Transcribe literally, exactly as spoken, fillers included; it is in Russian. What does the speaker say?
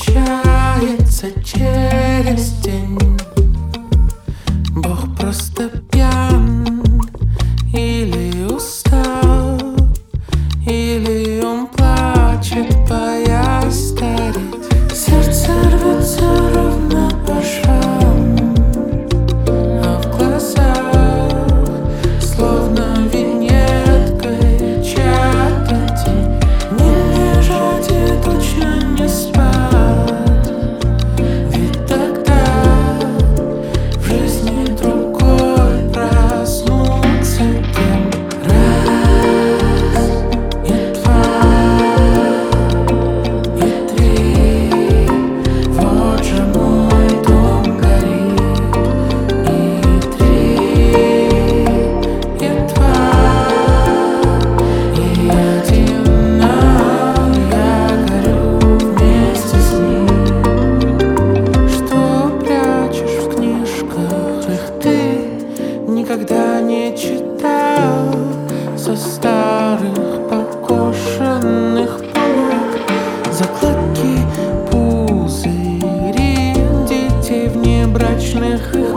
качается через день. Бог просто пьян или устал, или он плачет, боясь стареть. Сердце рвется ровно по швам, а в глазах словно виньеткой чья-то тень. Не лежать и точно не спать, ведь тогда в жизни другой проснуться кем. Раз и два и три, вот же мой дом горит. И три, и два, и один, но я горю вместе с ним. Что прячешь в книжках, их ты никогда не читал? Со старых покошенных полок закладки, пузыри детей внебрачных их